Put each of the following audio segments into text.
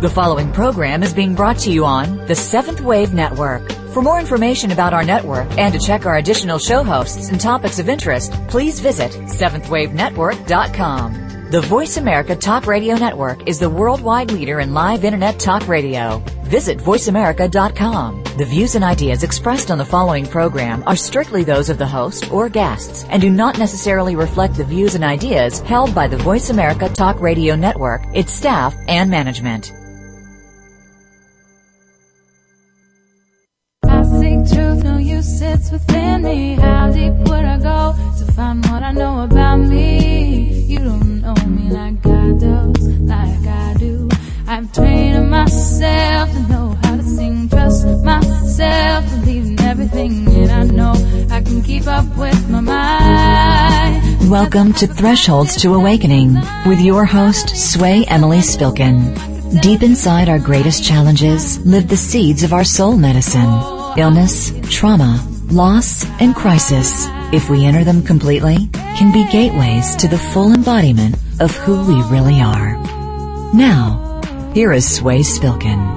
The following program is being brought to you on the Seventh Wave Network. For more information about our network and to check our additional show hosts and topics of interest, please visit seventhwavenetwork.com. The Voice America Talk Radio Network is the worldwide leader in live Internet talk radio. Visit voiceamerica.com. The views and ideas expressed on the following program are strictly those of the host or guests and do not necessarily reflect the views and ideas held by the Voice America Talk Radio Network, its staff, and management. Truth, no use sits within me. How deep would I go to find what I know about me? You don't know me like I do. I've trained myself to know how to sing. Trust myself, believe in everything that I know. I can keep up with my mind. Welcome to Thresholds to Awakening with your host, Sway Emily Spilkin. Deep inside our greatest challenges live the seeds of our soul medicine. Illness, trauma, loss, and crisis, if we enter them completely, can be gateways to the full embodiment of who we really are. Now, here is Sway Spilkin.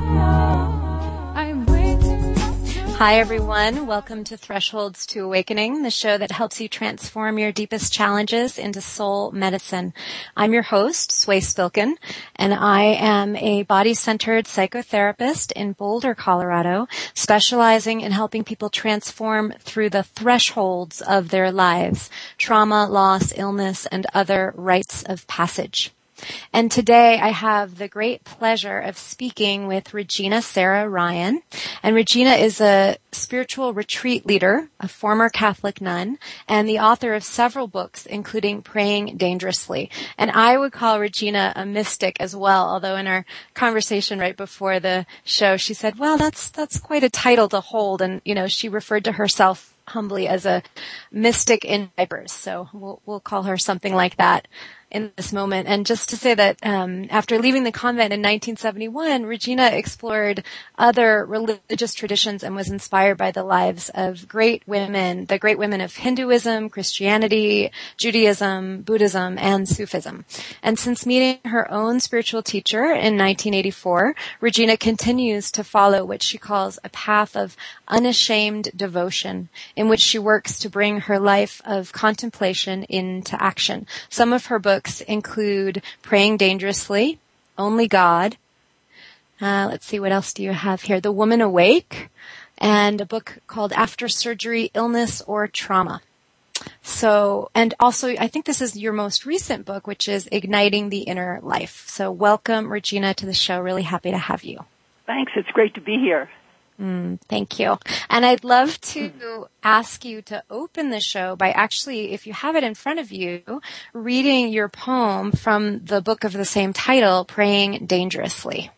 Hi, everyone. Welcome to Thresholds to Awakening, the show that helps you transform your deepest challenges into soul medicine. I'm your host, Sway Spilkin, and I am a body-centered psychotherapist in Boulder, Colorado, specializing in helping people transform through the thresholds of their lives, trauma, loss, illness, and other rites of passage. And today I have the great pleasure of speaking with Regina Sarah Ryan. And Regina is a spiritual retreat leader, a former Catholic nun, and the author of several books, including Praying Dangerously. And I would call Regina a mystic as well, although in our conversation right before the show, she said, well, that's quite a title to hold. And, she referred to herself humbly as a mystic in diapers. So we'll call her something like that in this moment. And just to say that after leaving the convent in 1971, Regina explored other religious traditions and was inspired by the lives of the great women of Hinduism, Christianity, Judaism, Buddhism, and Sufism. And since meeting her own spiritual teacher in 1984, Regina continues to follow what she calls a path of unashamed devotion, in which she works to bring her life of contemplation into action. Some of her books include Praying Dangerously, Only God. Let's see, what else do you have here? The Woman Awake, and a book called After Surgery, Illness or Trauma. So, and also, I think this is your most recent book, which is Igniting the Inner Life. So welcome, Regina, to the show. Really happy to have you. Thanks. It's great to be here. Thank you. And I'd love to ask you to open the show by actually, if you have it in front of you, reading your poem from the book of the same title, Praying Dangerously.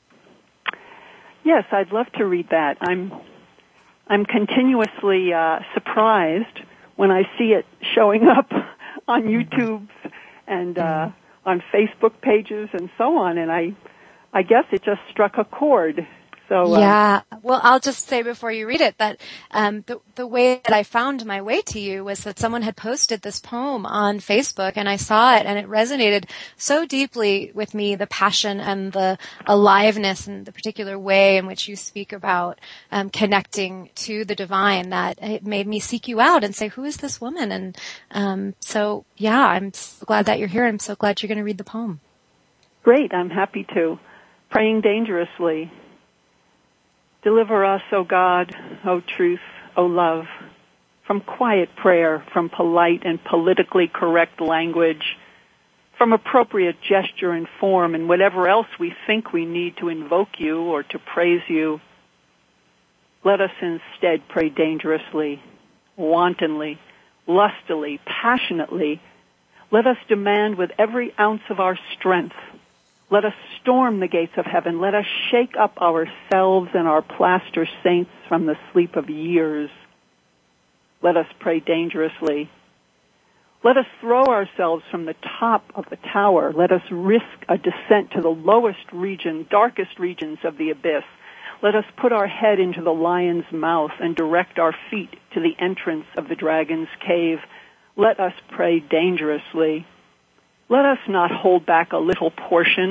Yes, I'd love to read that. I'm continuously surprised when I see it showing up on YouTube and on Facebook pages and so on, and I guess it just struck a chord. So, yeah. Well, I'll just say before you read it that the way that I found my way to you was that someone had posted this poem on Facebook, and I saw it, and it resonated so deeply with me, the passion and the aliveness and the particular way in which you speak about connecting to the divine, that it made me seek you out and say, who is this woman? And so, yeah, I'm so glad that you're here. I'm so glad you're going to read the poem. Great. I'm happy to. Praying Dangerously. Deliver us, O God, O truth, O love, from quiet prayer, from polite and politically correct language, from appropriate gesture and form, and whatever else we think we need to invoke you or to praise you. Let us instead pray dangerously, wantonly, lustily, passionately. Let us demand with every ounce of our strength. Let us storm the gates of heaven. Let us shake up ourselves and our plaster saints from the sleep of years. Let us pray dangerously. Let us throw ourselves from the top of the tower. Let us risk a descent to the lowest region, darkest regions of the abyss. Let us put our head into the lion's mouth and direct our feet to the entrance of the dragon's cave. Let us pray dangerously. Let us not hold back a little portion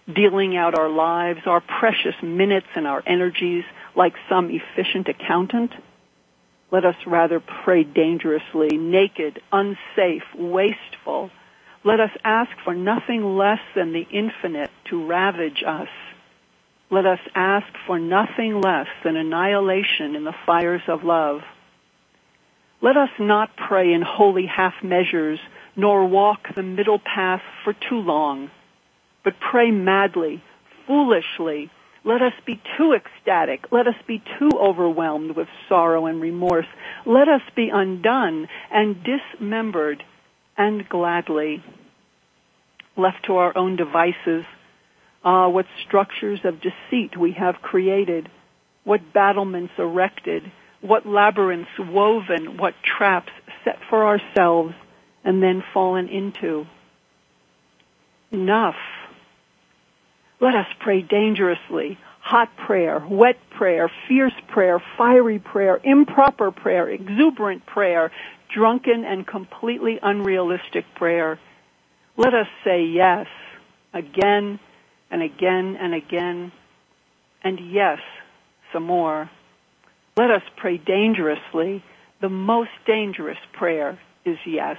dealing out our lives, our precious minutes and our energies like some efficient accountant. Let us rather pray dangerously, naked, unsafe, wasteful. Let us ask for nothing less than the infinite to ravage us. Let us ask for nothing less than annihilation in the fires of love. Let us not pray in holy half measures, nor walk the middle path for too long, but pray madly, foolishly. Let us be too ecstatic. Let us be too overwhelmed with sorrow and remorse. Let us be undone and dismembered and gladly. Left to our own devices, what structures of deceit we have created, what battlements erected, what labyrinths woven, what traps set for ourselves and then fallen into. Enough. Let us pray dangerously, hot prayer, wet prayer, fierce prayer, fiery prayer, improper prayer, exuberant prayer, drunken and completely unrealistic prayer. Let us say yes again and again and again, and yes some more. Let us pray dangerously. The most dangerous prayer is yes.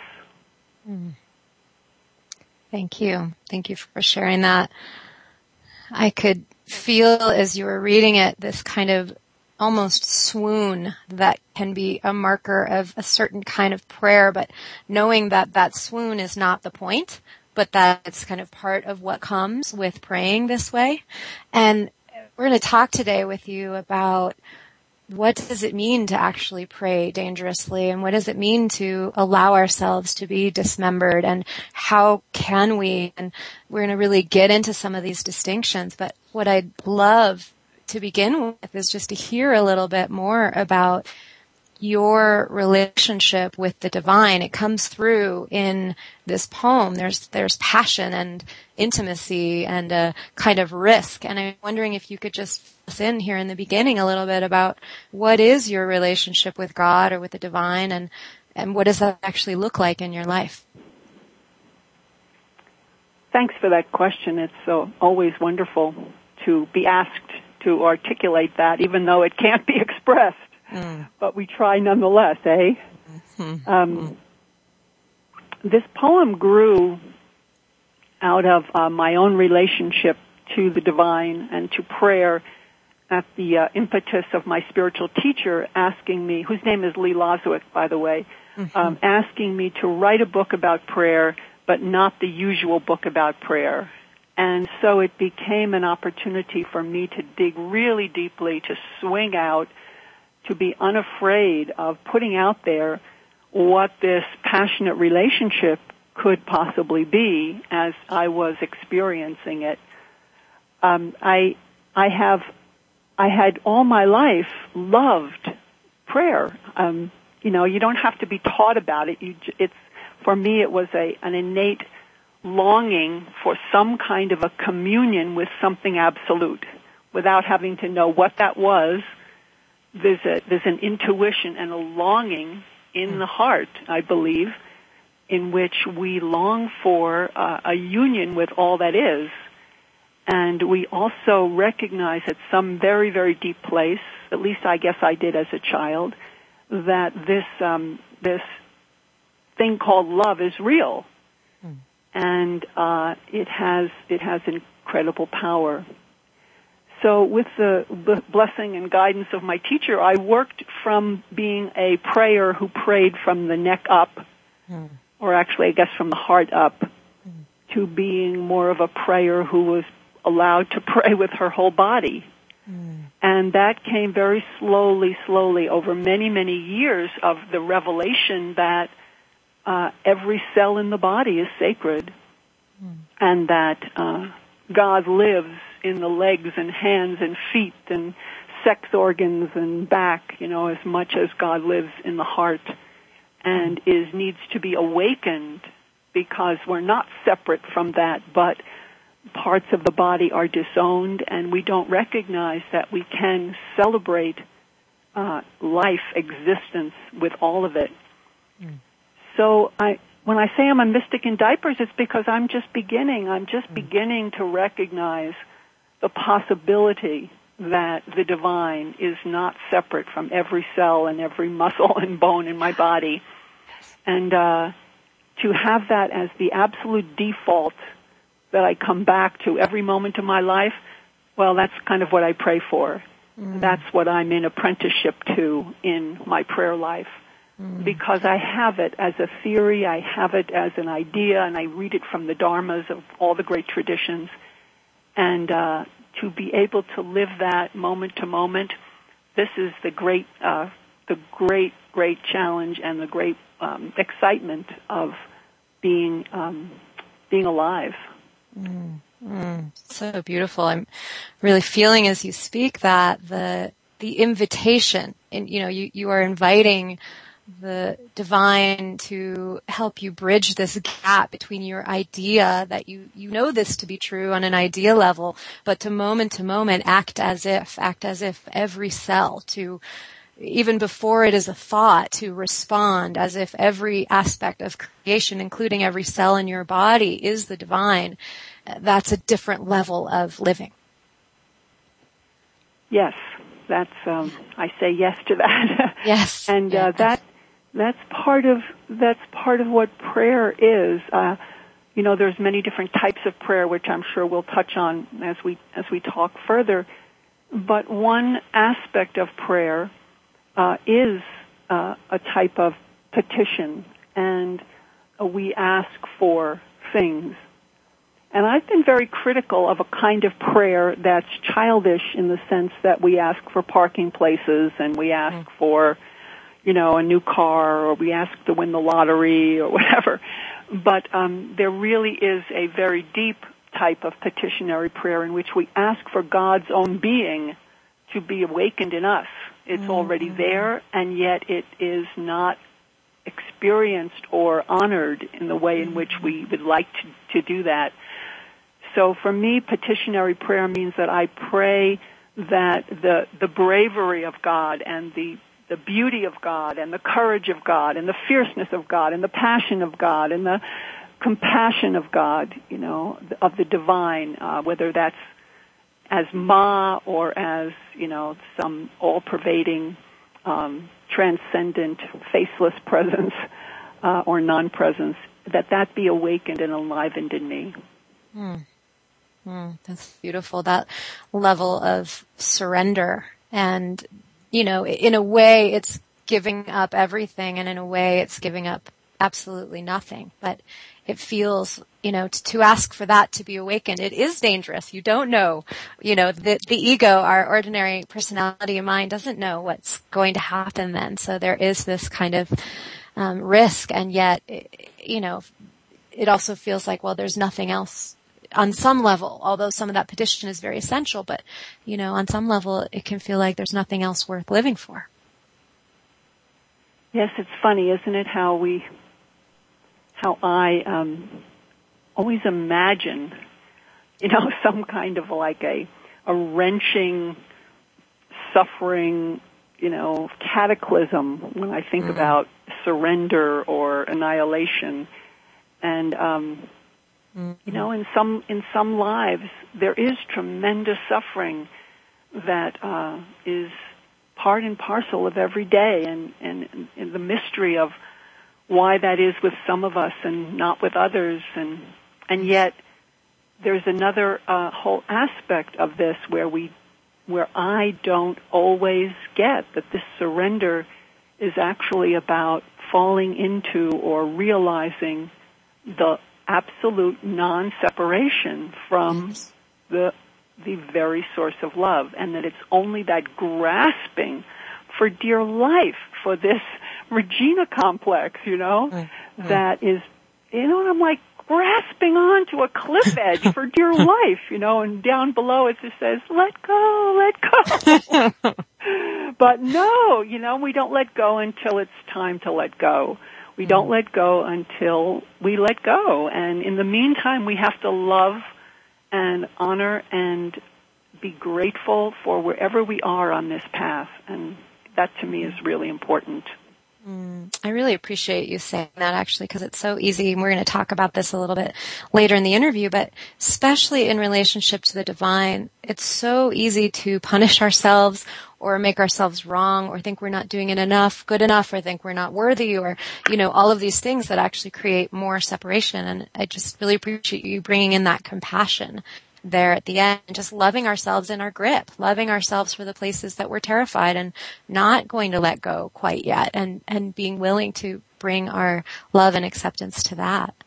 Thank you. Thank you for sharing that. I could feel as you were reading it this kind of almost swoon that can be a marker of a certain kind of prayer, but knowing that that swoon is not the point, but that it's kind of part of what comes with praying this way. And we're going to talk today with you about what does it mean to actually pray dangerously, and what does it mean to allow ourselves to be dismembered, and how can we, and we're going to really get into some of these distinctions. But what I'd love to begin with is just to hear a little bit more about your relationship with the divine. It comes through in this poem. There's passion and intimacy and a kind of risk. And I'm wondering if you could just fill us in here in the beginning a little bit about what is your relationship with God or with the divine, and what does that actually look like in your life? Thanks for that question. It's always wonderful to be asked to articulate that, even though it can't be expressed. But we try nonetheless, eh? This poem grew out of my own relationship to the divine and to prayer at the impetus of my spiritual teacher asking me, whose name is Lee Lozowick, by the way, asking me to write a book about prayer, but not the usual book about prayer. And so it became an opportunity for me to dig really deeply, to swing out, to be unafraid of putting out there what this passionate relationship could possibly be as I was experiencing it. I had all my life loved prayer. You don't have to be taught about it. For me, it was an innate longing for some kind of a communion with something absolute, without having to know what that was. There's an intuition and a longing in the heart, I believe, in which we long for a union with all that is. And we also recognize at some very, very deep place, at least I guess I did as a child, that this thing called love is real. And it has incredible power. So with the blessing and guidance of my teacher, I worked from being a prayer who prayed from the neck up, or actually I guess from the heart up, to being more of a prayer who was allowed to pray with her whole body. And that came very slowly over many, many years of the revelation that every cell in the body is sacred, and that God lives in the legs and hands and feet and sex organs and back, as much as God lives in the heart, and needs to be awakened, because we're not separate from that, but parts of the body are disowned, and we don't recognize that we can celebrate life, existence with all of it. So when I say I'm a mystic in diapers, it's because I'm just beginning. I'm just beginning to recognize the possibility that the divine is not separate from every cell and every muscle and bone in my body. And to have that as the absolute default that I come back to every moment of my life, well, that's kind of what I pray for. That's what I'm in apprenticeship to in my prayer life. Because I have it as a theory, I have it as an idea, and I read it from the dharmas of all the great traditions. And to be able to live that moment to moment, this is the great challenge and the great excitement of being alive. So beautiful. I'm really feeling as you speak that the invitation, and you are inviting the divine to help you bridge this gap between your idea that you know this to be true on an idea level, but to moment act as if every cell, to even before it is a thought, to respond as if every aspect of creation, including every cell in your body, is the divine. That's a different level of living. Yes, that's I say yes to that. Yes, and that's part of what prayer is. There's many different types of prayer, which I'm sure we'll touch on as we talk further. But one aspect of prayer is a type of petition, and we ask for things. And I've been very critical of a kind of prayer that's childish in the sense that we ask for parking places and we ask for, a new car, or we ask to win the lottery or whatever. But there really is a very deep type of petitionary prayer in which we ask for God's own being to be awakened in us. It's already there, and yet it is not experienced or honored in the way in which we would like to do that. So for me, petitionary prayer means that I pray that the bravery of God and the beauty of God and the courage of God and the fierceness of God and the passion of God and the compassion of God, of the divine, whether that's as Ma or as, some all-pervading, transcendent, faceless presence or non-presence, that be awakened and enlivened in me. That's beautiful, that level of surrender. And, in a way it's giving up everything, and in a way it's giving up absolutely nothing. But it feels, to ask for that to be awakened, it is dangerous. You don't know, the ego, our ordinary personality and mind, doesn't know what's going to happen then. So there is this kind of risk, and yet, it also feels like, well, there's nothing else on some level, although some of that petition is very essential, but, on some level it can feel like there's nothing else worth living for. Yes, it's funny, isn't it, how I always imagine, some kind of like a wrenching, suffering, cataclysm when I think about surrender or annihilation. And, in some lives, there is tremendous suffering that is part and parcel of every day, and the mystery of why that is with some of us and not with others, and yet there's another whole aspect of this where I don't always get that this surrender is actually about falling into or realizing the absolute non-separation from the very source of love, and that it's only that grasping for dear life, for this Regina complex, that is, and I'm like grasping onto a cliff edge for dear life, and down below it just says, let go. But no, we don't let go until it's time to let go. We don't let go until we let go. And in the meantime, we have to love and honor and be grateful for wherever we are on this path. And that to me is really important. I really appreciate you saying that, actually, because it's so easy, and we're going to talk about this a little bit later in the interview, but especially in relationship to the divine, it's so easy to punish ourselves or make ourselves wrong or think we're not doing it enough, good enough, or think we're not worthy, or, all of these things that actually create more separation. And I just really appreciate you bringing in that compassion there at the end, just loving ourselves in our grip, loving ourselves for the places that we're terrified and not going to let go quite yet, and being willing to bring our love and acceptance to that.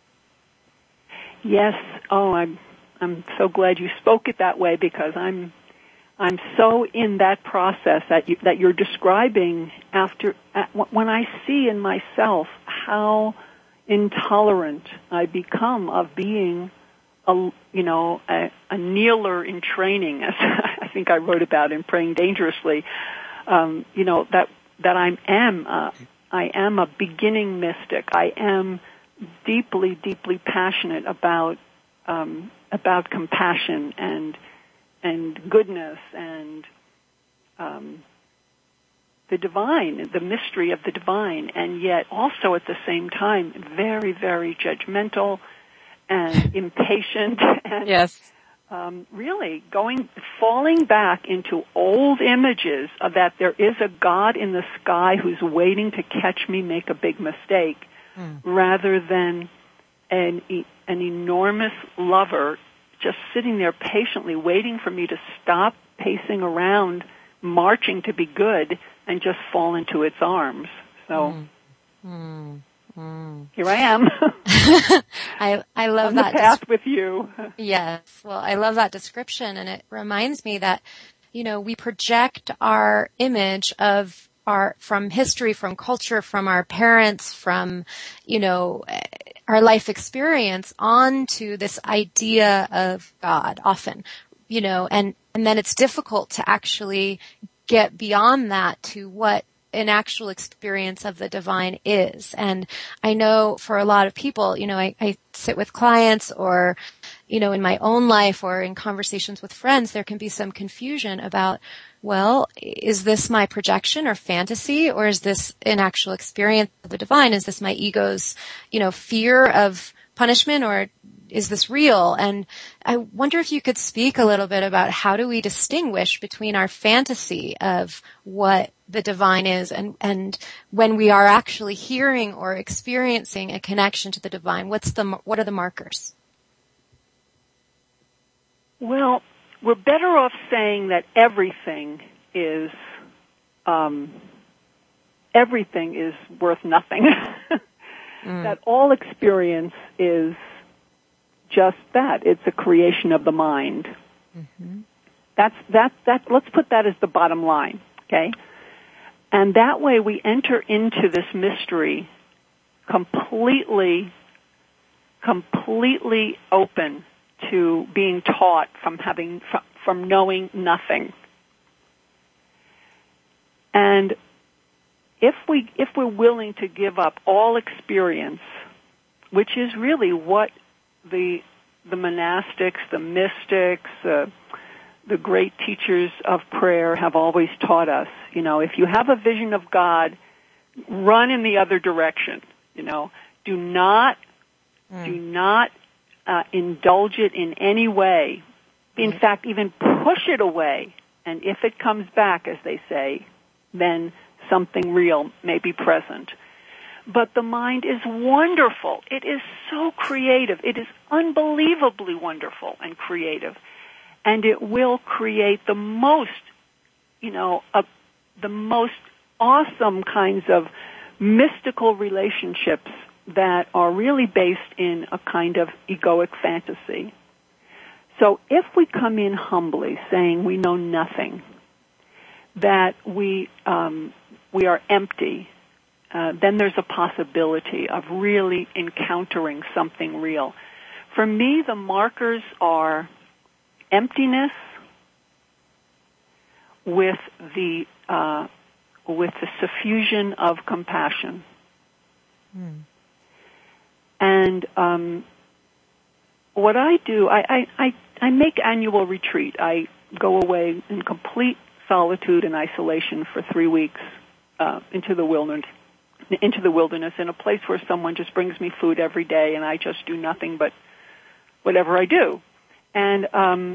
Yes. Oh, I'm so glad you spoke it that way, because I'm so in that process that you're describing when I see in myself how intolerant I become of being a kneeler in training, as I think I wrote about in Praying Dangerously. That I am a beginning mystic. I am deeply, deeply passionate about compassion and goodness and the divine, the mystery of the divine, and yet also at the same time very, very judgmental and impatient, and yes. Really falling back into old images of that there is a God in the sky who's waiting to catch me make a big mistake, rather than an enormous lover just sitting there patiently waiting for me to stop pacing around, marching to be good, and just fall into its arms. So here I am. I love on that. the path with you. Yes. Well, I love that description, and it reminds me that, we project our image of from history, from culture, from our parents, from, our life experience onto this idea of God often, and then it's difficult to actually get beyond that to what an actual experience of the divine is. And I know for a lot of people, I sit with clients or, in my own life or in conversations with friends, there can be some confusion about, well, is this my projection or fantasy, or is this an actual experience of the divine? Is this my ego's, fear of punishment, or is this real? And I wonder if you could speak a little bit about how do we distinguish between our fantasy of what the divine is and when we are actually hearing or experiencing a connection to the divine. What are the markers? Well, we're better off saying that everything is worth nothing. That all experience is just that. It's a creation of the mind. Mm-hmm. Let's put that as the bottom line, okay? And that way we enter into this mystery completely open to being taught from knowing nothing. And if we're willing to give up all experience, which is really what the monastics, the mystics, the great teachers of prayer have always taught us, if you have a vision of God, run in the other direction. Do not indulge it in any way. In fact, even push it away. And if it comes back, as they say, then something real may be present. But the mind is wonderful. It is so creative. It is unbelievably wonderful and creative. And it will create the most awesome kinds of mystical relationships that are really based in a kind of egoic fantasy. So if we come in humbly, saying we know nothing, that we are empty, then there's a possibility of really encountering something real. For me, the markers are emptiness with the suffusion of compassion. And what I do, I make annual retreat. I go away in complete solitude and isolation for 3 weeks into the into the wilderness, in a place where someone just brings me food every day and I just do nothing but whatever I do. And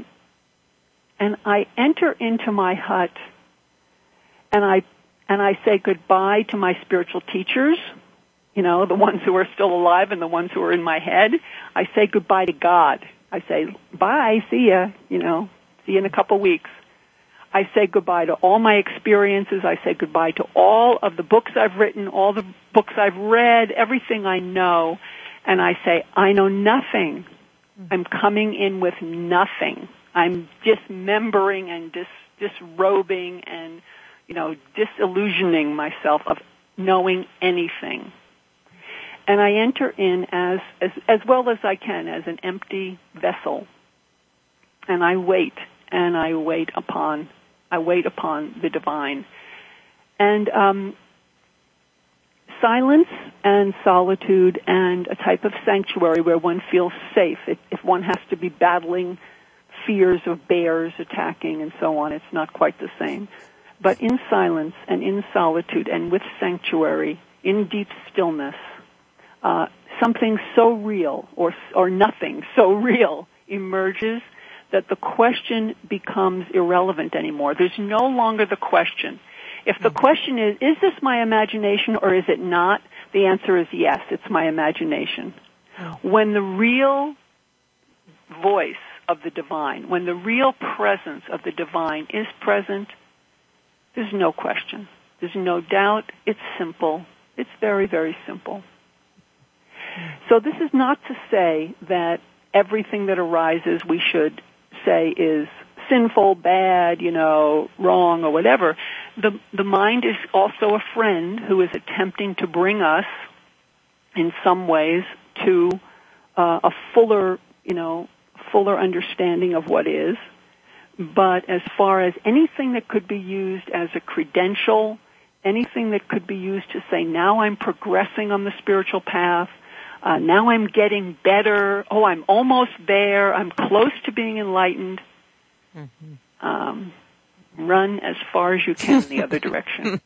I enter into my hut and I say goodbye to my spiritual teachers, you know, the ones who are still alive and the ones who are in my head. I say goodbye to God. I say, bye, see ya, you know, see you in a couple weeks. I say goodbye to all my experiences. I say goodbye to all of the books I've written, all the books I've read, everything I know. And I say, I know nothing. I'm coming in with nothing. I'm dismembering and disrobing and, you know, disillusioning myself of knowing anything. And I enter in as well as I can, as an empty vessel. And I wait upon the divine. And silence and solitude and a type of sanctuary where one feels safe. If one has to be battling fears of bears attacking and so on, it's not quite the same. But in silence and in solitude and with sanctuary, in deep stillness, something so real or nothing so real emerges that the question becomes irrelevant anymore. There's no longer the question. If the question is this my imagination or is it not? The answer is yes, it's my imagination. When the real voice of the divine, when the real presence of the divine is present, there's no question. There's no doubt. It's simple. It's very, very simple. So this is not to say that everything that arises we should say is sinful, bad, you know, wrong or whatever. The mind is also a friend who is attempting to bring us in some ways to a fuller understanding of what is. But as far as anything that could be used as a credential, anything that could be used to say, now I'm progressing on the spiritual path, now I'm getting better, oh, I'm almost there, I'm close to being enlightened, run as far as you can in the other direction.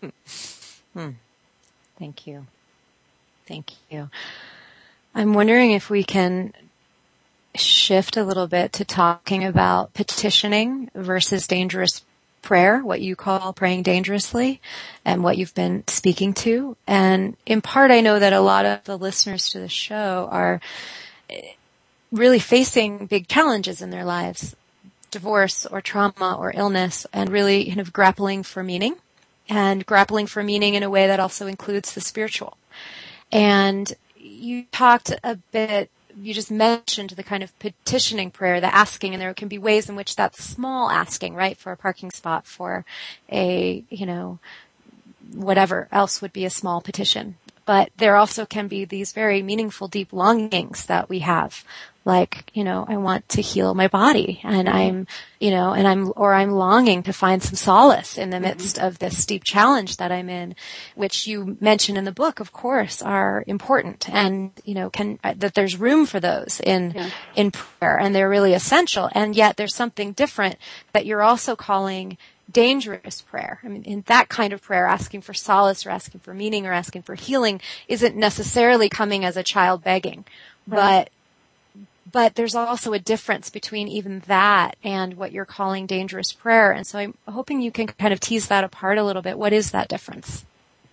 Thank you. Thank you. I'm wondering if we can shift a little bit to talking about petitioning versus dangerous prayer, what you call praying dangerously, and what you've been speaking to. And in part, I know that a lot of the listeners to the show are really facing big challenges in their lives, divorce or trauma or illness, and really kind of grappling for meaning, and grappling for meaning in a way that also includes the spiritual. And you talked a bit, you just mentioned the kind of petitioning prayer, the asking, and there can be ways in which that's small asking, right, for a parking spot, for a, you know, whatever else would be a small petition. But there also can be these very meaningful, deep longings that we have. Like, you know, I want to heal my body, and I'm longing to find some solace in the midst of this deep challenge that I'm in, which you mention in the book, of course, are important, and, you know, that there's room for those in prayer, and they're really essential. And yet there's something different that you're also calling dangerous prayer. I mean, in that kind of prayer, asking for solace or asking for meaning or asking for healing isn't necessarily coming as a child begging, but there's also a difference between even that and what you're calling dangerous prayer. And so I'm hoping you can kind of tease that apart a little bit. What is that difference?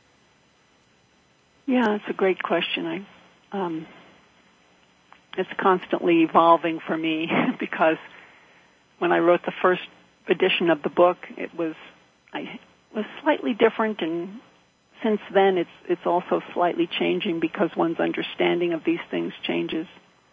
Yeah, it's a great question. It's constantly evolving for me because when I wrote the first edition of the book, it was slightly different, and since then it's also slightly changing because one's understanding of these things changes.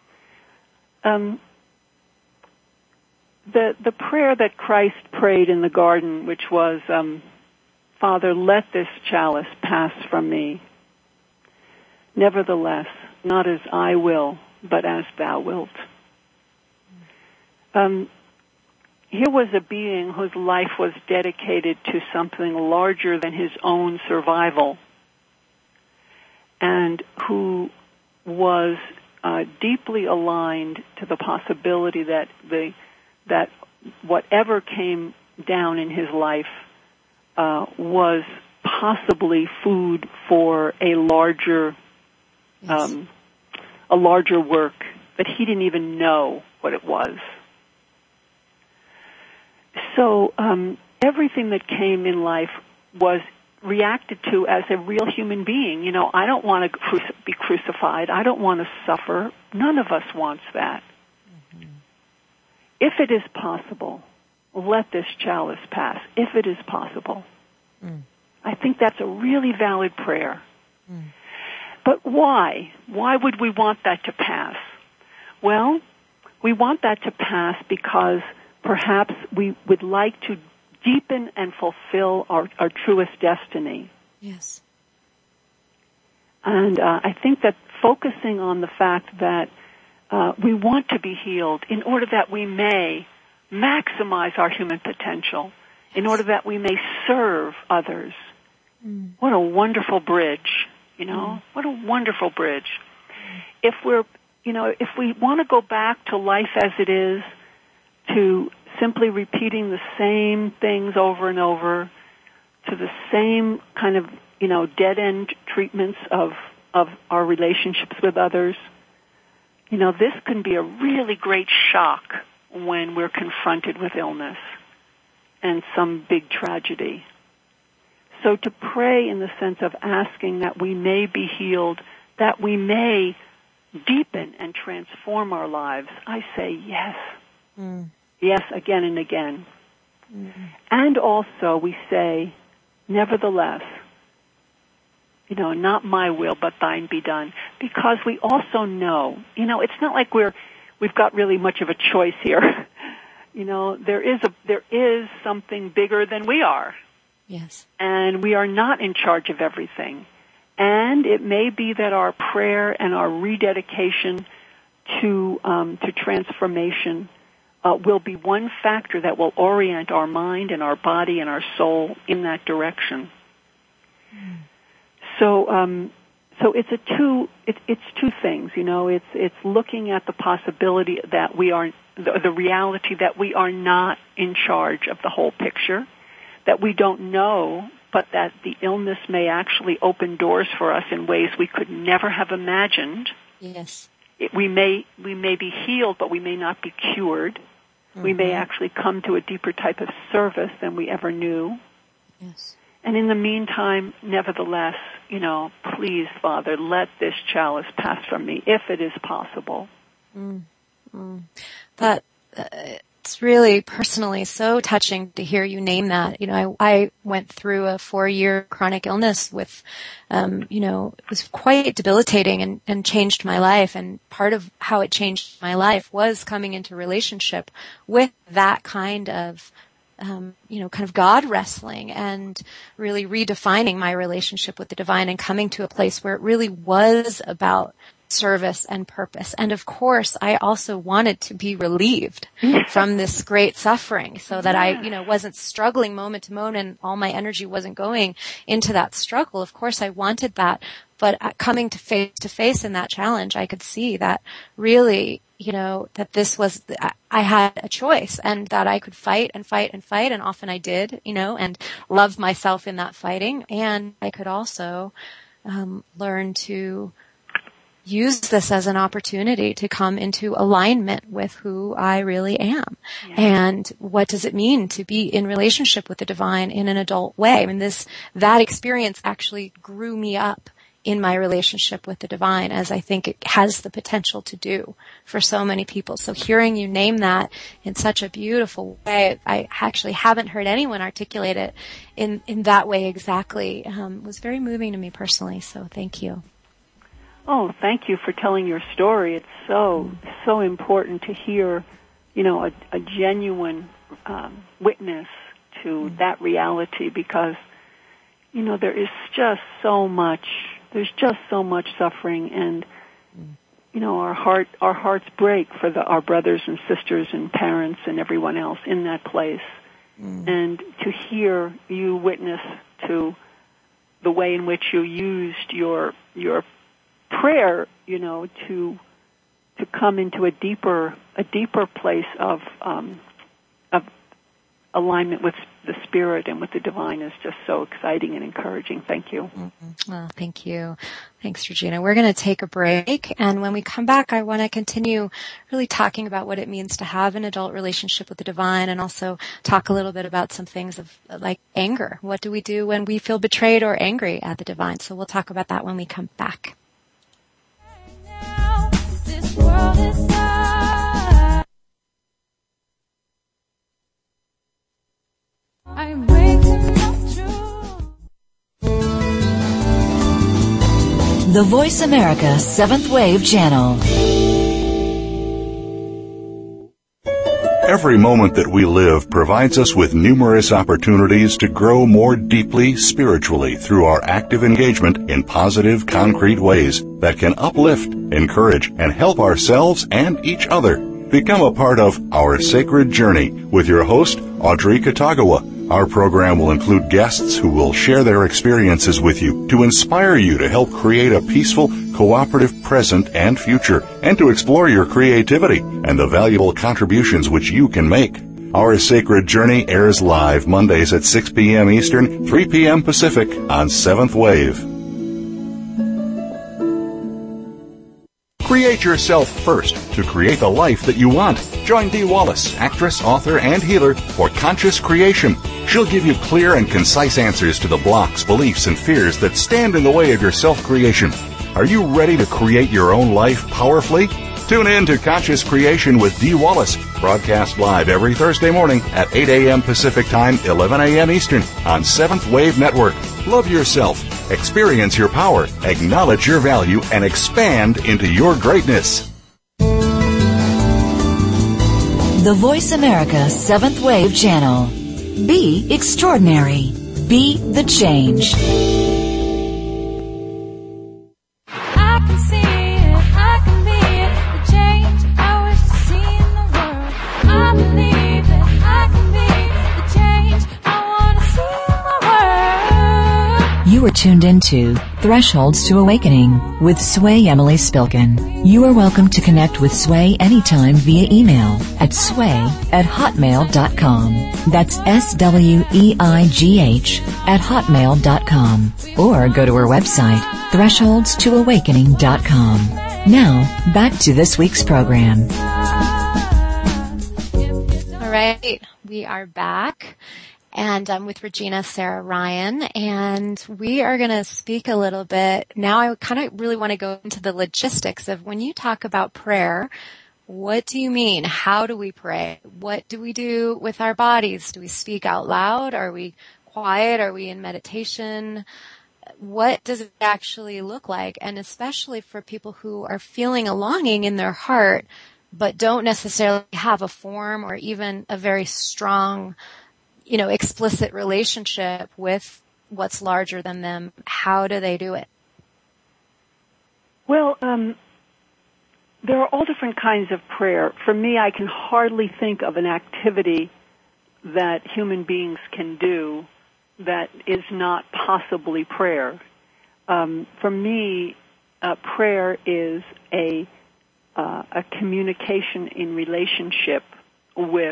The prayer that Christ prayed in the garden, which was, Father, let this chalice pass from me. Nevertheless, not as I will, but as thou wilt. Here was a being whose life was dedicated to something larger than his own survival, and who was deeply aligned to the possibility that whatever came down in his life was possibly food for a larger work that he didn't even know what it was. So everything that came in life was reacted to as a real human being. You know, I don't want to be crucified. I don't want to suffer. None of us wants that. Mm-hmm. If it is possible, let this chalice pass. If it is possible. Mm. I think that's a really valid prayer. Mm. But why? Why would we want that to pass? Well, we want that to pass because perhaps we would like to deepen and fulfill our truest destiny. Yes. And I think that focusing on the fact that we want to be healed in order that we may maximize our human potential, in order that we may serve others. Mm. What a wonderful bridge, you know? What a wonderful bridge. If we want to go back to life as it is, to simply repeating the same things over and over, to the same kind of, dead-end treatments of our relationships with others, this can be a really great shock when we're confronted with illness and some big tragedy. So to pray in the sense of asking that we may be healed, that we may deepen and transform our lives, I say yes. Mm. Yes, again and again. Mm-hmm. And also we say, nevertheless, not my will, but thine be done. Because we also know, it's not like we've got really much of a choice here. There is something bigger than we are. Yes. And we are not in charge of everything. And it may be that our prayer and our rededication to transformation will be one factor that will orient our mind and our body and our soul in that direction. Mm. So it's two things, it's looking at the possibility that we are, the reality that we are not in charge of the whole picture, that we don't know, but that the illness may actually open doors for us in ways we could never have imagined. Yes. We may be healed, but we may not be cured. Mm-hmm. We may actually come to a deeper type of service than we ever knew. Yes. And in the meantime, nevertheless, please, Father, let this chalice pass from me, if it is possible. Mm. Mm. That it's really personally so touching to hear you name that. I went through a 4-year chronic illness with, it was quite debilitating and changed my life. And part of how it changed my life was coming into relationship with that kind of kind of God wrestling and really redefining my relationship with the divine and coming to a place where it really was about service and purpose. And of course, I also wanted to be relieved from this great suffering so that I, wasn't struggling moment to moment and all my energy wasn't going into that struggle. Of course, I wanted that. But coming to face in that challenge, I could see that really, that this was, I had a choice and that I could fight and fight and fight. And often I did, and love myself in that fighting. And I could also, learn to use this as an opportunity to come into alignment with who I really am. Yeah. And what does it mean to be in relationship with the divine in an adult way? I mean, that experience actually grew me up in my relationship with the divine, as I think it has the potential to do for so many people. So hearing you name that in such a beautiful way, I actually haven't heard anyone articulate it in that way exactly, was very moving to me personally. So thank you. Oh, thank you for telling your story. It's so important to hear, a genuine witness to that reality, because, there is just so much. There's just so much suffering, and our hearts break for our brothers and sisters and parents and everyone else in that place. And to hear you witness to the way in which you used your prayer, to come into a deeper place of alignment with the Spirit and with the divine is just so exciting and encouraging. Thank you. Mm-hmm. Well, thank you. Thanks, Regina. We're going to take a break, and when we come back, I want to continue really talking about what it means to have an adult relationship with the divine, and also talk a little bit about some things of like anger. What do we do when we feel betrayed or angry at the divine? So we'll talk about that when we come back. Now, this world is I'm waking up to The Voice America 7th Wave Channel. Every moment that we live provides us with numerous opportunities to grow more deeply spiritually through our active engagement in positive, concrete ways that can uplift, encourage, and help ourselves and each other. Become a part of Our Sacred Journey with your host, Audrey Katagawa. Our program will include guests who will share their experiences with you to inspire you to help create a peaceful, cooperative present and future, and to explore your creativity and the valuable contributions which you can make. Our Sacred Journey airs live Mondays at 6 p.m. Eastern, 3 p.m. Pacific on 7th Wave. Create yourself first to create the life that you want. Join Dee Wallace, actress, author, and healer, for Conscious Creation. She'll give you clear and concise answers to the blocks, beliefs, and fears that stand in the way of your self-creation. Are you ready to create your own life powerfully? Tune in to Conscious Creation with Dee Wallace, broadcast live every Thursday morning at 8 a.m. Pacific Time, 11 a.m. Eastern on 7th Wave Network. Love yourself, experience your power, acknowledge your value, and expand into your greatness. The Voice America 7th Wave Channel. Be extraordinary. Be the change. I can see it, I can be it, the change I wish to see in the world. I believe that I can be the change I want to see in my world. You are tuned into Thresholds to Awakening with Sway Emily Spilkin. You are welcome to connect with Sway anytime via email at sway@hotmail.com. That's SWEIGH@hotmail.com. Or go to our website, thresholdstoawakening.com. Now, back to this week's program. All right, we are back. And I'm with Regina Sarah Ryan, and we are going to speak a little bit. Now I kind of really want to go into the logistics of when you talk about prayer, what do you mean? How do we pray? What do we do with our bodies? Do we speak out loud? Are we quiet? Are we in meditation? What does it actually look like? And especially for people who are feeling a longing in their heart, but don't necessarily have a form or even a very strong explicit relationship with what's larger than them. How do they do it? Well, there are all different kinds of prayer. For me, I can hardly think of an activity that human beings can do that is not possibly prayer. For me, prayer is a communication in relationship with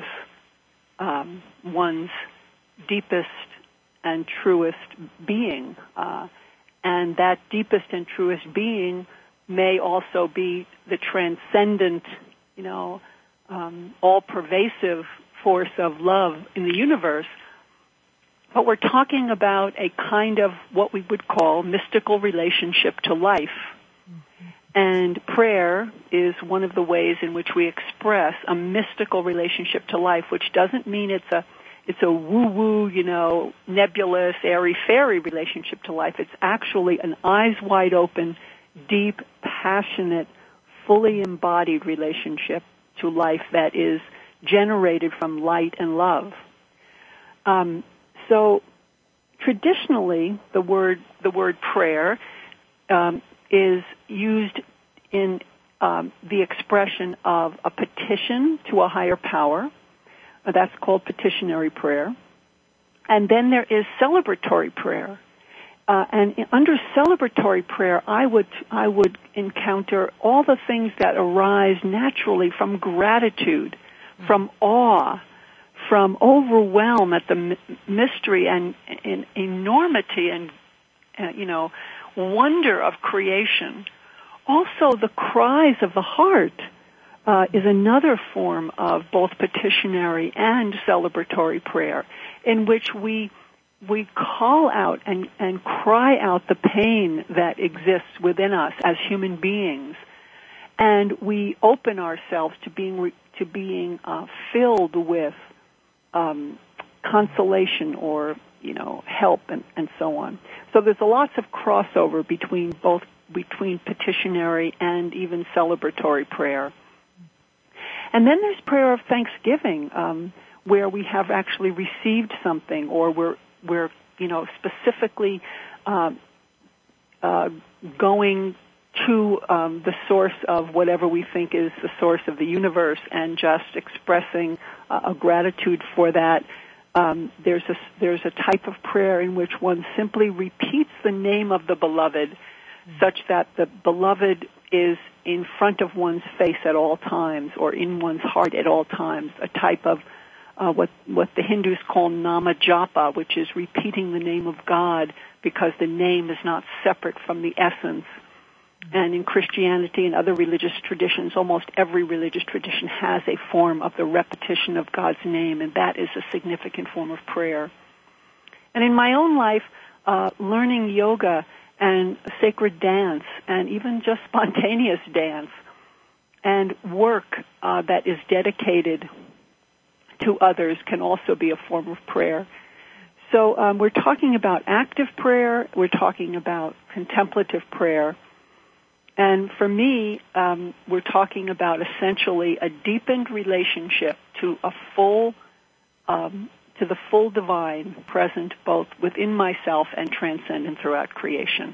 one's deepest and truest being. And that deepest and truest being may also be the transcendent, all-pervasive force of love in the universe. But we're talking about a kind of what we would call mystical relationship to life. And prayer is one of the ways in which we express a mystical relationship to life, which doesn't mean it's a woo-woo, nebulous, airy-fairy relationship to life. It's actually an eyes-wide-open, deep, passionate, fully embodied relationship to life that is generated from light and love. So traditionally, the word prayer is used in the expression of a petition to a higher power. That's called petitionary prayer. And then there is celebratory prayer. And under celebratory prayer, I would encounter all the things that arise naturally from gratitude, from awe, from overwhelm at the mystery and enormity and, wonder of creation. Also, the cries of the heart is another form of both petitionary and celebratory prayer, in which we call out and cry out the pain that exists within us as human beings, and we open ourselves to being filled with consolation or help and so on. So there's lots of crossover between petitionary and even celebratory prayer. And then there's prayer of thanksgiving, where we have actually received something, or we're specifically going to the source of whatever we think is the source of the universe, and just expressing a gratitude for that. There's a type of prayer in which one simply repeats the name of the beloved, such that the beloved is in front of one's face at all times, or in one's heart at all times. A type of what the Hindus call nama japa, which is repeating the name of God, because the name is not separate from the essence. And in Christianity and other religious traditions, almost every religious tradition has a form of the repetition of God's name, and that is a significant form of prayer. And in my own life, learning yoga and sacred dance, and even just spontaneous dance, and work that is dedicated to others can also be a form of prayer. So we're talking about active prayer, we're talking about contemplative prayer, and for me, we're talking about essentially a deepened relationship to the full divine present both within myself and transcendent throughout creation.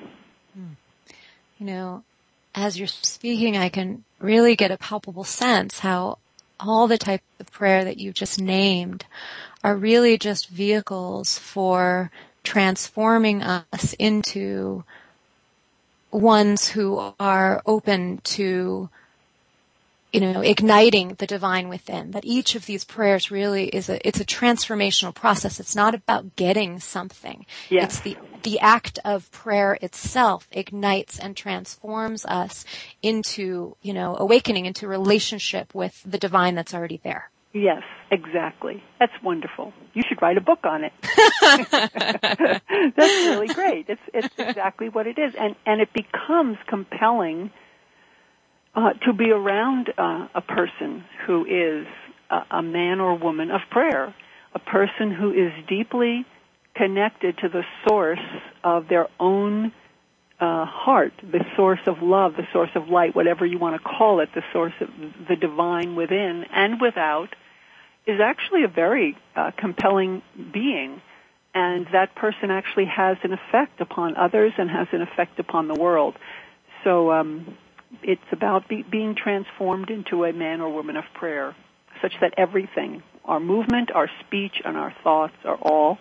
As you're speaking, I can really get a palpable sense how all the types of prayer that you just named are really just vehicles for transforming us into ones who are open to, igniting the divine within. That each of these prayers really it's a transformational process. It's not about getting something. Yes. It's the act of prayer itself ignites and transforms us into, awakening, into relationship with the divine that's already there. Yes, exactly. That's wonderful. You should write a book on it. That's really great. It's exactly what it is. And it becomes compelling to be around a person who is a man or woman of prayer, a person who is deeply connected to the source of their own heart, the source of love, the source of light, whatever you want to call it, the source of the divine within and without, is actually a very compelling being. And that person actually has an effect upon others and has an effect upon the world. So it's about being transformed into a man or woman of prayer, such that everything, our movement, our speech, and our thoughts are all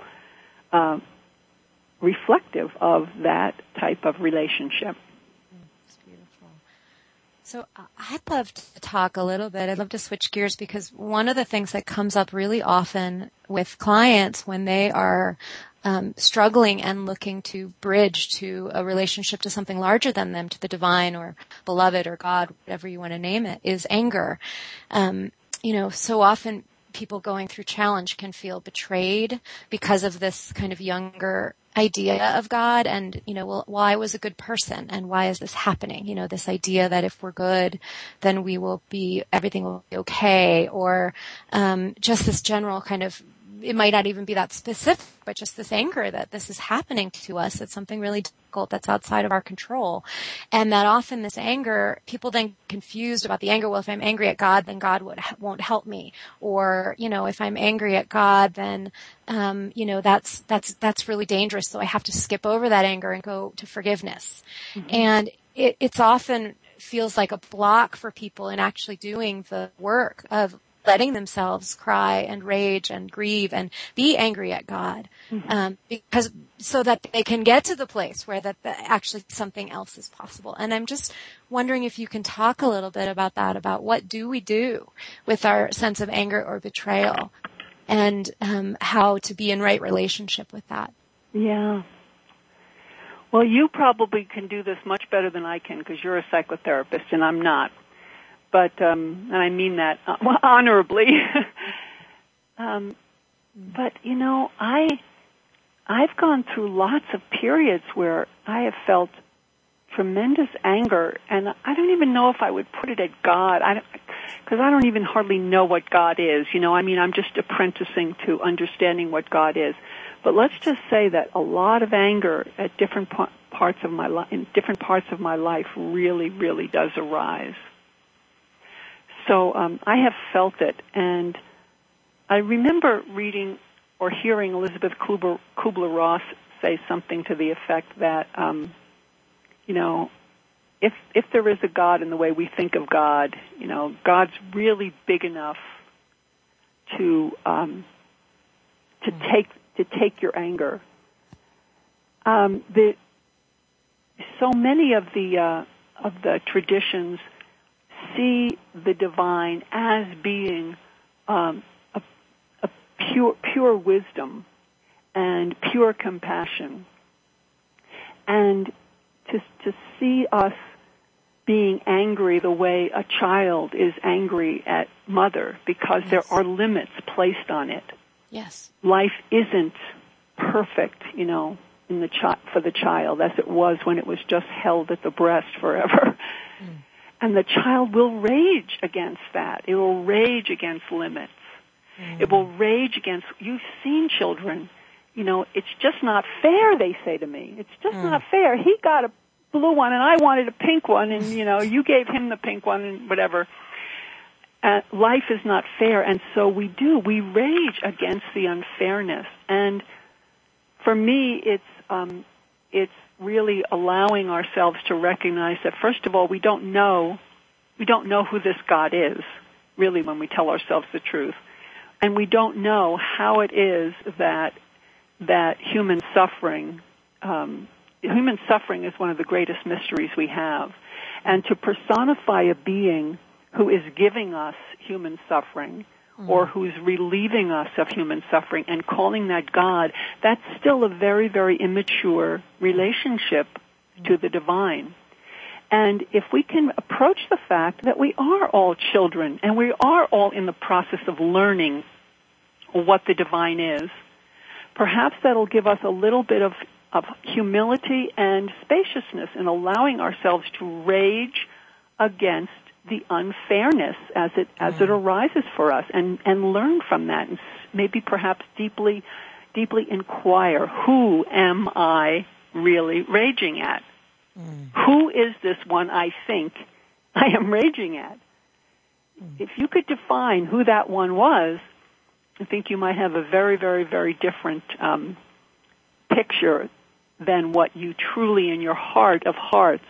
reflective of that type of relationship. That's beautiful. So I'd love to talk a little bit. I'd love to switch gears, because one of the things that comes up really often with clients when they are struggling and looking to bridge to a relationship to something larger than them, to the divine or beloved or God, whatever you want to name it, is anger. So often people going through challenge can feel betrayed because of this kind of younger idea of God and, why was a good person and why is this happening? This idea that if we're good, then everything will be okay, or just this general kind of, it might not even be that specific, but just this anger that this is happening to us. It's something really difficult that's outside of our control. And that often this anger, people then confused about the anger. Well, if I'm angry at God, then God won't help me. Or, if I'm angry at God, then, that's really dangerous. So I have to skip over that anger and go to forgiveness. Mm-hmm. And it's often feels like a block for people in actually doing the work of letting themselves cry and rage and grieve and be angry at God, because so that they can get to the place where that actually something else is possible. And I'm just wondering if you can talk a little bit about that, about what do we do with our sense of anger or betrayal? and how to be in right relationship with that. Yeah. Well, you probably can do this much better than I can because you're a psychotherapist and I'm not. But, and I mean that honorably. But, you know, I've gone through lots of periods where I have felt tremendous anger, and I don't even know if I would put it at God, because I don't even hardly know what God is. You know, I mean, I'm just apprenticing to understanding what God is. But let's just say that a lot of anger at different parts of my life, in different parts of my life, really, really does arise. So I have felt it, and I remember reading or hearing Elizabeth Kubler-Ross say something to the effect that, you know, if there is a God in the way we think of God, you know, God's really big enough to take your anger. So many of the traditions see the divine as being a pure wisdom and pure compassion, and to see us being angry the way a child is angry at mother, because there are limits placed on it. Yes. Life isn't perfect, you know, for the child as it was when it was just held at the breast forever. And the child will rage against that. It will rage against limits. It will rage against, you've seen children, you know, it's just not fair, they say to me. It's just not fair. He got a blue one and I wanted a pink one, and, you know, you gave him the pink one and whatever. Life is not fair, and so we rage against the unfairness. And for me, it's really allowing ourselves to recognize that, first of all, we don't know who this God is, really, when we tell ourselves the truth. And we don't know how it is that human suffering is one of the greatest mysteries we have. And to personify a being who is giving us human suffering, or who's relieving us of human suffering, and calling that God, that's still a very, very immature relationship to the divine. And if we can approach the fact that we are all children, and we are all in the process of learning what the divine is, perhaps that'll give us a little bit of humility and spaciousness in allowing ourselves to rage against the unfairness as it arises for us, and learn from that, and maybe perhaps deeply inquire, who am I really raging at? Who is this one I think I am raging at? If you could define who that one was, I think you might have a very, very, very different picture than what you truly in your heart of hearts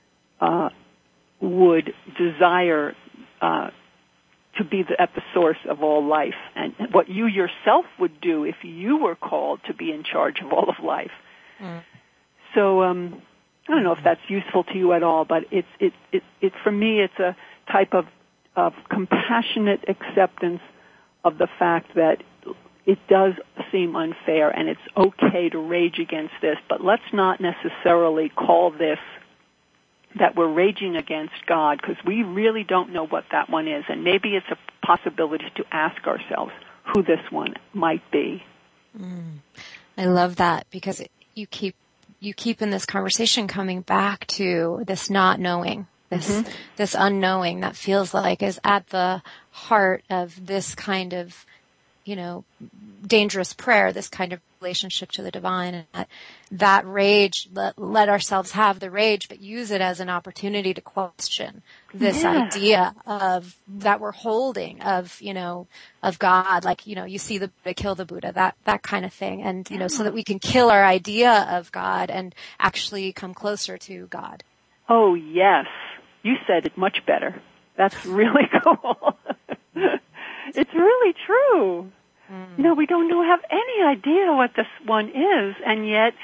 would desire to be at the source of all life, and what you yourself would do if you were called to be in charge of all of life. So I don't know if that's useful to you at all, but it for me it's a type of compassionate acceptance of the fact that it does seem unfair, and it's okay to rage against this, but let's not necessarily call this that we're raging against God, because we really don't know what that one is, and maybe it's a possibility to ask ourselves who this one might be. I love that, because you keep in this conversation coming back to this not knowing, this unknowing that feels like is at the heart of this kind of, you know, dangerous prayer, this kind of relationship to the divine, and that rage, let ourselves have the rage, but use it as an opportunity to question this idea of that we're holding of, you know, of God, like, you know, you see the Buddha kill the Buddha, that kind of thing, and, you know, so that we can kill our idea of God and actually come closer to God. Oh, yes. You said it much better. That's really cool. It's really true. You know, we don't have any idea what this one is, and yet,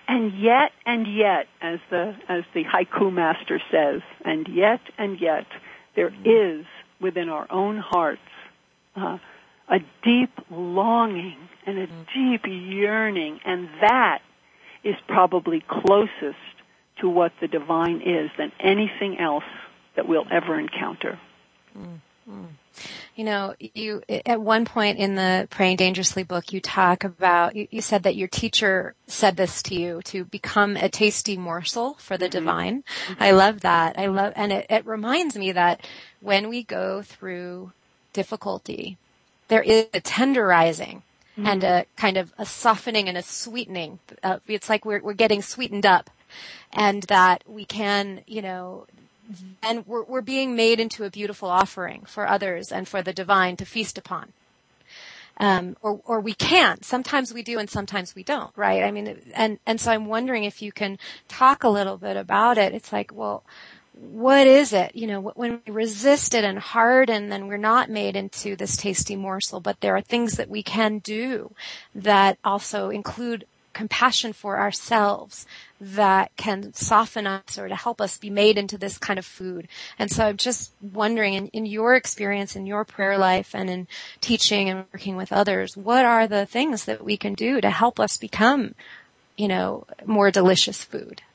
as the haiku master says, and yet, there is within our own hearts a a deep longing and a deep yearning, and that is probably closest to what the divine is than anything else that we'll ever encounter. Mm-hmm. You know, you at one point in the Praying Dangerously book, you talk about, you said that your teacher said this to you, to become a tasty morsel for the divine. Mm-hmm. I love that. And it reminds me that when we go through difficulty, there is a tenderizing and a kind of a softening and a sweetening. It's like we're getting sweetened up, and that we can, you know, and we're being made into a beautiful offering for others and for the divine to feast upon. Or we can't. Sometimes we do and sometimes we don't, right? I mean, and so I'm wondering if you can talk a little bit about it. It's like, well, what is it? You know, when we resist it and harden, then we're not made into this tasty morsel, but there are things that we can do that also include compassion for ourselves that can soften us or to help us be made into this kind of food. And so I'm just wondering, in your experience, in your prayer life and in teaching and working with others, what are the things that we can do to help us become, you know, more delicious food?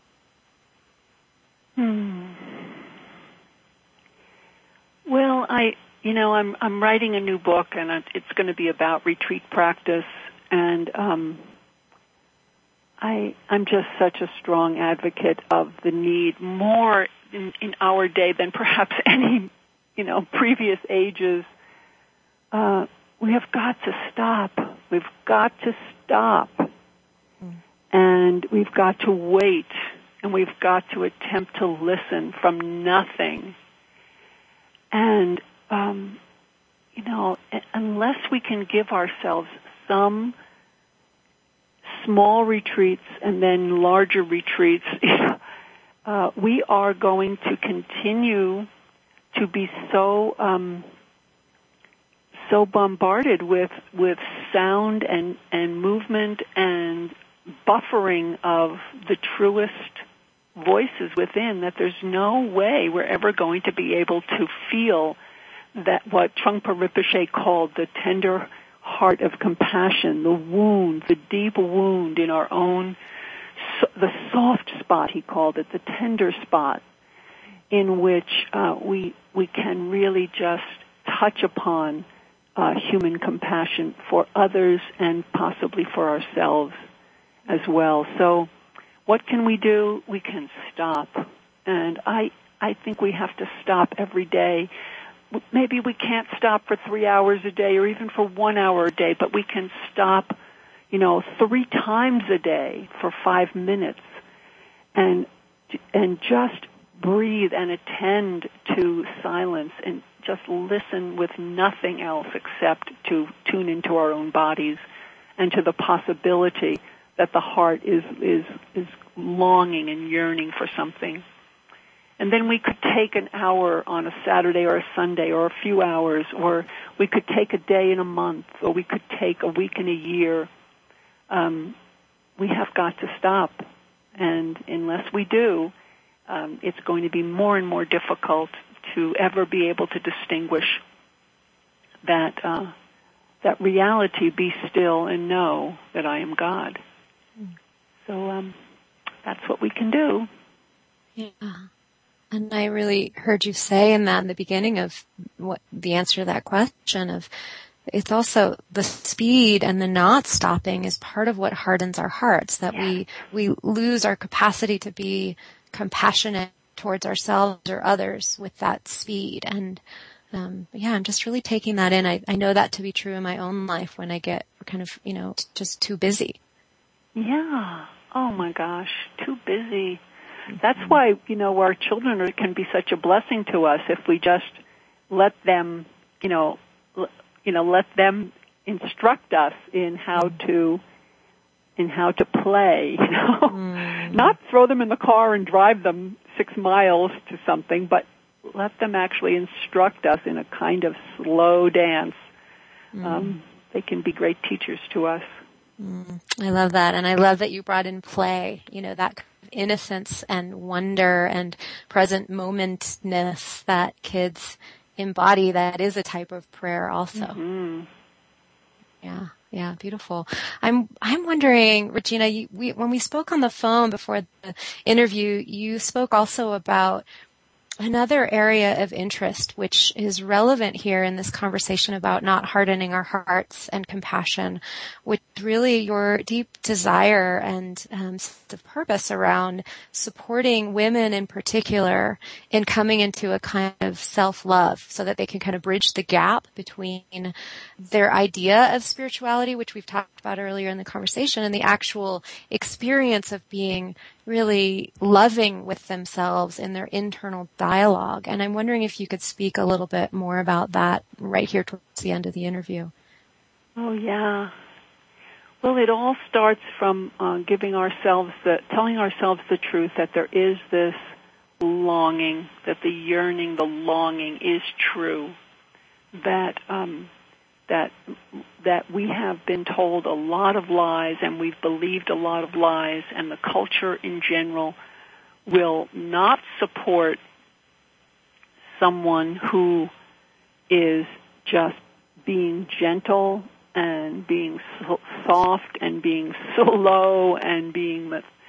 Well, I'm writing a new book, and it's going to be about retreat practice, and I'm just such a strong advocate of the need more in our day than perhaps any, you know, previous ages. We have got to stop. We've got to stop. And we've got to wait. And we've got to attempt to listen from nothing. And, you know, unless we can give ourselves some small retreats and then larger retreats, we are going to continue to be so bombarded with sound and movement and buffering of the truest voices within that there's no way we're ever going to be able to feel that what Trungpa Rinpoche called the tender heart of compassion, the wound, the deep wound in our own, the soft spot, he called it, the tender spot, in which we can really just touch upon human compassion for others and possibly for ourselves as well. So what can we do? We can stop. And I think we have to stop every day. Maybe we can't stop for 3 hours a day or even for 1 hour a day, but we can stop, you know, 3 times a day for 5 minutes and just breathe and attend to silence and just listen with nothing else except to tune into our own bodies and to the possibility that the heart is longing and yearning for something. And then we could take an hour on a Saturday or a Sunday or a few hours, or we could take a day in a month, or we could take a week in a year. We have got to stop. And unless we do, it's going to be more and more difficult to ever be able to distinguish that reality, be still and know that I am God. So that's what we can do. Yeah. And I really heard you say in the beginning of what the answer to that question of, it's also the speed and the not stopping is part of what hardens our hearts, that we lose our capacity to be compassionate towards ourselves or others with that speed. And I'm just really taking that in. I know that to be true in my own life when I get kind of, you know, just too busy. Yeah. Oh my gosh, too busy. That's why, you know, our children can be such a blessing to us if we just let them, let them instruct us in how to play, you know. Not throw them in the car and drive them 6 miles to something, but let them actually instruct us in a kind of slow dance. They can be great teachers to us. I love that. And I love that you brought in play, you know, that kind of innocence and wonder and present momentness that kids embody. That is a type of prayer also. Yeah, beautiful. I'm wondering, Regina, when we spoke on the phone before the interview, you spoke also about another area of interest, which is relevant here in this conversation about not hardening our hearts and compassion, which really your deep desire and the purpose around supporting women in particular in coming into a kind of self-love so that they can kind of bridge the gap between their idea of spirituality, which we've talked about earlier in the conversation, and the actual experience of being really loving with themselves in their internal dialogue. And I'm wondering if you could speak a little bit more about that right here towards the end of the interview. Oh, yeah. Well, it all starts from telling ourselves the truth that there is this longing, that the yearning, the longing is true, that we have been told a lot of lies and we've believed a lot of lies, and the culture in general will not support someone who is just being gentle and being soft and being slow and being,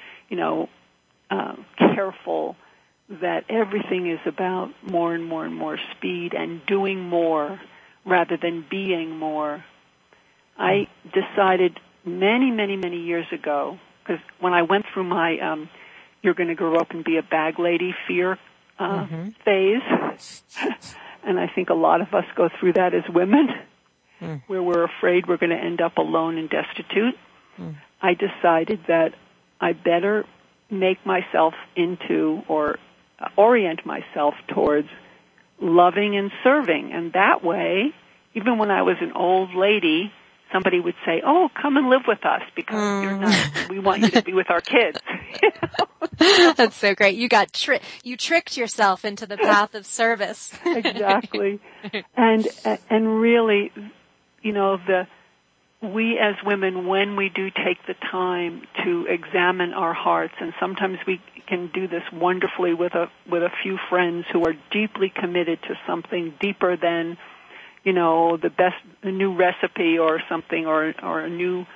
careful, that everything is about more and more and more speed and doing more rather than being more. I decided many, many, many years ago, because when I went through my you're going to grow up and be a bag lady fear phase, and I think a lot of us go through that as women, where we're afraid we're going to end up alone and destitute. I decided that I better make myself into or orient myself towards loving and serving. And that way, even when I was an old lady, somebody would say, "Oh, come and live with us because you're nice. We want you to be with our kids." That's so great. You tricked yourself into the path of service. Exactly. And really, we as women, when we do take the time to examine our hearts, and sometimes we can do this wonderfully with a few friends who are deeply committed to something deeper than, a new recipe or something, or a new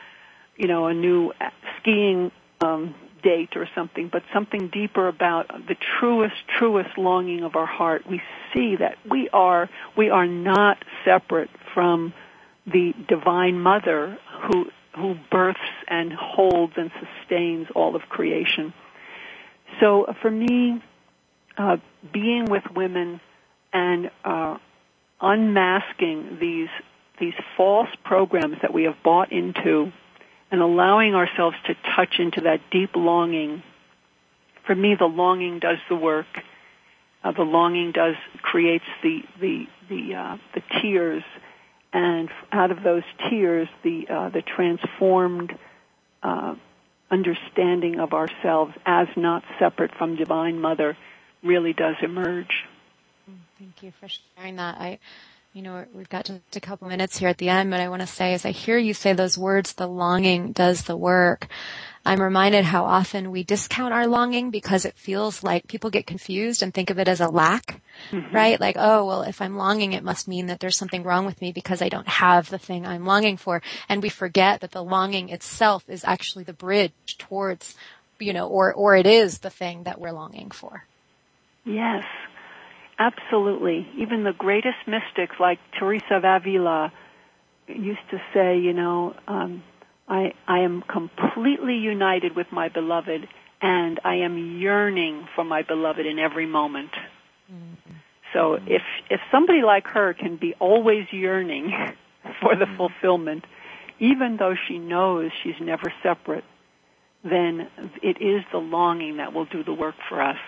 skiing date or something, but something deeper about the truest longing of our heart. We see that we are not separate from the Divine Mother who births and holds and sustains all of creation. So for me, being with women and unmasking these false programs that we have bought into and allowing ourselves to touch into that deep longing, for me, the longing does the work. The longing creates the tears. And out of those tears, the transformed understanding of ourselves as not separate from Divine Mother really does emerge. Thank you for sharing that. We've got just a couple minutes here at the end, but I want to say, as I hear you say those words, the longing does the work, I'm reminded how often we discount our longing because it feels like people get confused and think of it as a lack, right? Like, oh, well, if I'm longing, it must mean that there's something wrong with me because I don't have the thing I'm longing for. And we forget that the longing itself is actually the bridge towards, or it is the thing that we're longing for. Yes, absolutely. Even the greatest mystics like Teresa of Avila used to say, I am completely united with my beloved, and I am yearning for my beloved in every moment. Mm-hmm. So if somebody like her can be always yearning for the fulfillment, even though she knows she's never separate, then it is the longing that will do the work for us.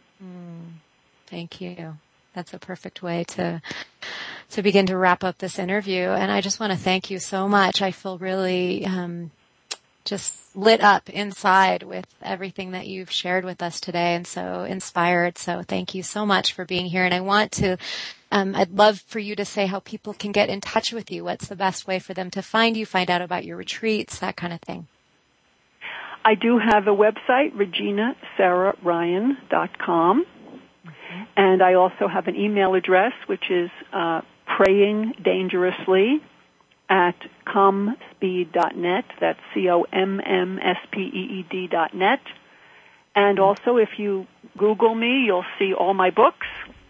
Thank you. That's a perfect way to begin to wrap up this interview. And I just want to thank you so much. I feel really just lit up inside with everything that you've shared with us today, and so inspired. So thank you so much for being here. And I want to, I'd love for you to say how people can get in touch with you. What's the best way for them to find you, find out about your retreats, that kind of thing? I do have a website, reginasararyan.com. And I also have an email address, which is prayingdangerously at commspeed.net. That's COMMSPEED.net. And also, if you Google me, you'll see all my books.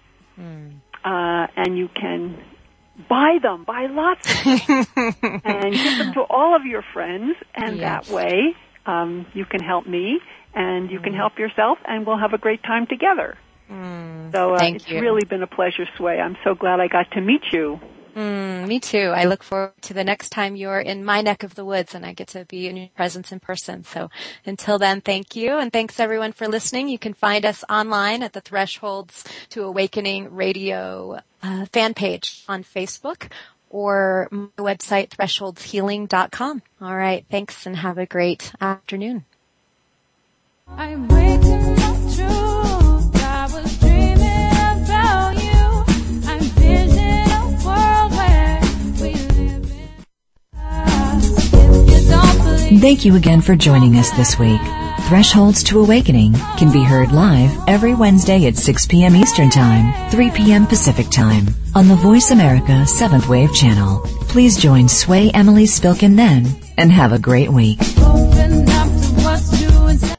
And you can buy lots of them, and give them to all of your friends. And that way, you can help me, and you can help yourself, and we'll have a great time together. So it's really been a pleasure, Sway. I'm so glad I got to meet you. Me too. I look forward to the next time you're in my neck of the woods and I get to be in your presence in person. So until then, thank you. And thanks everyone for listening. You can find us online at the Thresholds to Awakening Radio fan page on Facebook or my website, thresholdshealing.com. All right. Thanks and have a great afternoon. I'm waking up true. I was dreaming about you. I'm visioning a world where we live in past. If you don't believe. Thank you again for joining us this week. Thresholds to Awakening can be heard live every Wednesday at 6 p.m. Eastern Time, 3 p.m. Pacific Time on the Voice America 7th Wave channel. Please join Sway Emily Spilkin then and have a great week.